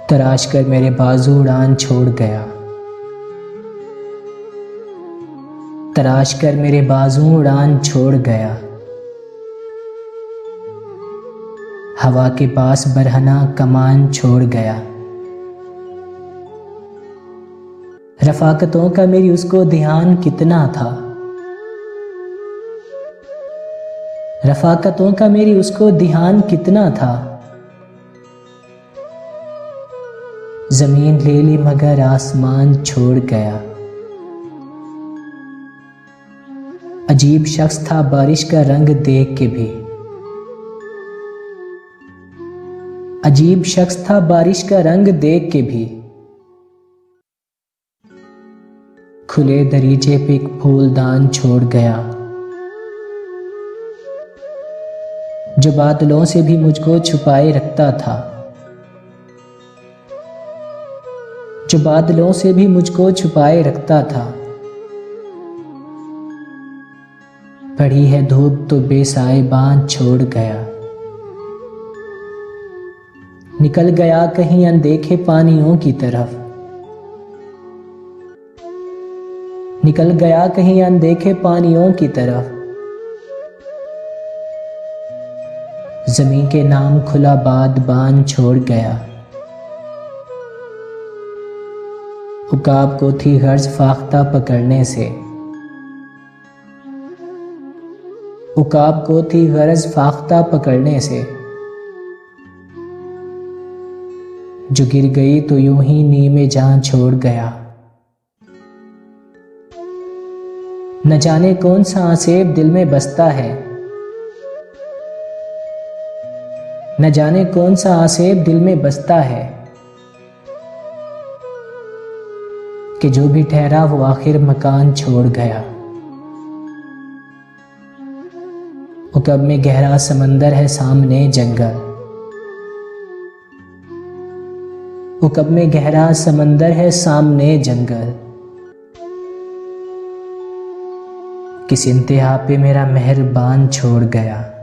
तराश कर मेरे बाजू उड़ान छोड़ गया। तराश कर मेरे बाजू उड़ान छोड़ गया। हवा के पास बरहना कमान छोड़ गया। रफाकतों का मेरी उसको ध्यान कितना था। रफाकतों का मेरी उसको ध्यान कितना था। जमीन ले ली मगर आसमान छोड़ गया। अजीब शख्स था बारिश का रंग देख के भी। अजीब शख्स था बारिश का रंग देख के भी। खुले दरीचे पे एक फूलदान छोड़ गया, जो बादलों से भी मुझको छुपाए रखता था। जो बादलों से भी मुझको छुपाए रखता था। पड़ी है धूप तो बेसाइबान छोड़ गया। निकल गया कहीं अनदेखे पानियों की तरफ। निकल गया कहीं अनदेखे पानियों की तरफ। जमीन के नाम खुला बादबान छोड़ गया। उकाब को थी गर्ज फाख्ता पकड़ने से। उकाब को थी गर्ज फाख्ता पकड़ने से। जो गिर गई तो यूं ही नीमे जान छोड़ गया। न जाने कौन सा आसेब दिल में बसता है। न जाने कौन सा आसेब दिल में बसता है, कि जो भी ठहरा वो आखिर मकान छोड़ गया। उकब में गहरा समंदर है सामने जंगल। उकब में गहरा समंदर है सामने जंगल। किस इंतहा पे मेरा मेहरबान छोड़ गया।